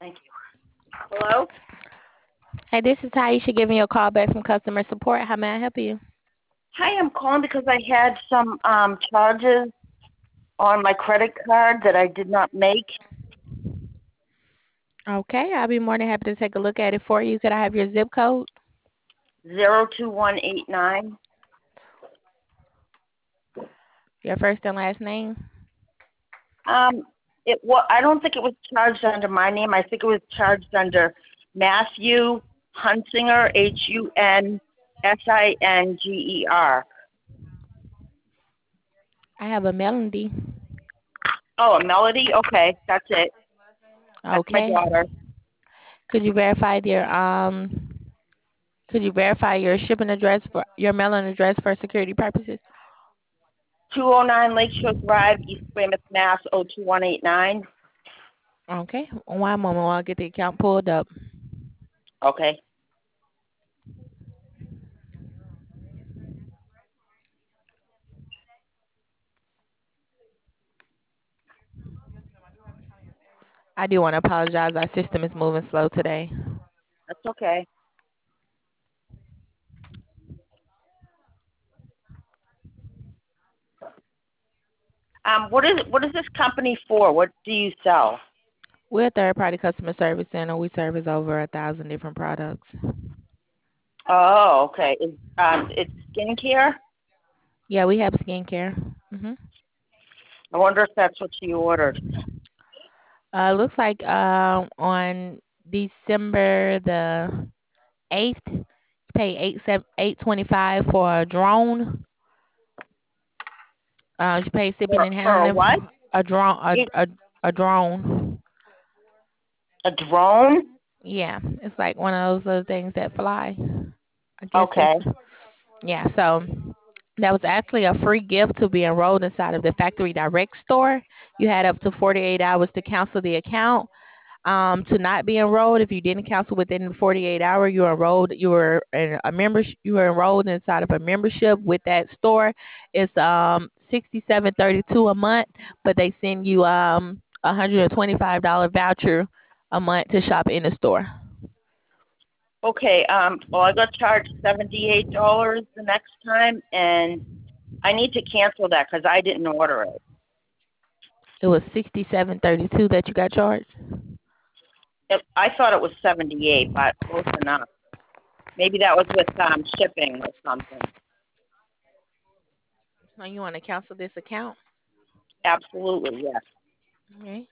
Thank you. Hello? Hey, this is Taisha giving you a call back from customer support. How may I help you? Hi, I'm calling because I had some charges on my credit card that I did not make. Okay, I'll be more than happy to take a look at it for you. Could I have your zip code? 02189. Your first and last name? I don't think it was charged under my name. I think it was charged under Matthew Hunsinger, Hunsinger. I have a Melody. Oh, a Melody? Okay, that's it. That's my Okay. daughter. Could you verify your shipping address for your mailing address for security purposes? 209 Lakeshore Drive, East Weymouth, Mass. 02189. Okay. One moment while I get the account pulled up. Okay. I do want to apologize. Our system is moving slow today. That's okay. What is this company for? What do you sell? We're a third party customer service center. We service over 1,000 different products. Oh, okay. It's skincare. Yeah, we have skincare. hmm I wonder if that's what you ordered. Looks like on December the 8th, you pay 825 for a drone. You pay shipping and For a what? handling a drone It, a drone. a drone? Yeah, it's like one of those little things that fly. I guess Okay. that's yeah. So that was actually a free gift to be enrolled inside of the Factory Direct store. You had up to 48 hours to cancel the account. To not be enrolled, if you didn't cancel within the 48 hour, you enrolled. You were in a membership. You were enrolled inside of a membership with that store. It's 67.32 a month, but they send you $125 voucher a month to shop in the store. Okay. Well, I got charged $78 the next time, and I need to cancel that because I didn't order it. It was 67.32 that you got charged. I thought it was 78, but close enough. Maybe that was with shipping or something. So you want to cancel this account? Absolutely, yes. Okay.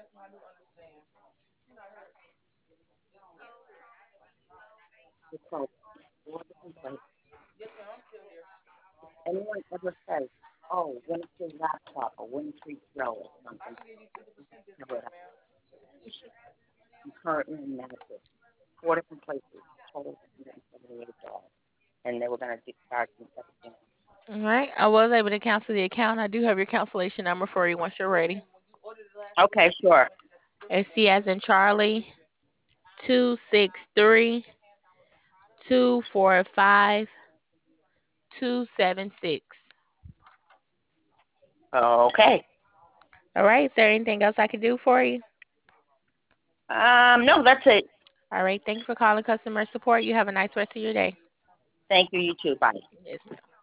It's like, what different if anyone ever says, "Oh, Winfrey laptop or Winfrey Pro or something," never I'm currently in Madison, 4 different places, total $178, and they were going to discharge me everything. All right. I was able to cancel the account. I do have your cancellation number for you once you're ready. Okay, sure. It's C as in Charlie 263-245-276. Okay. All right. Is there anything else I can do for you? No, that's it. All right. Thank you for calling customer support. You have a nice rest of your day. Thank you. You too. Bye. Yes, ma'am.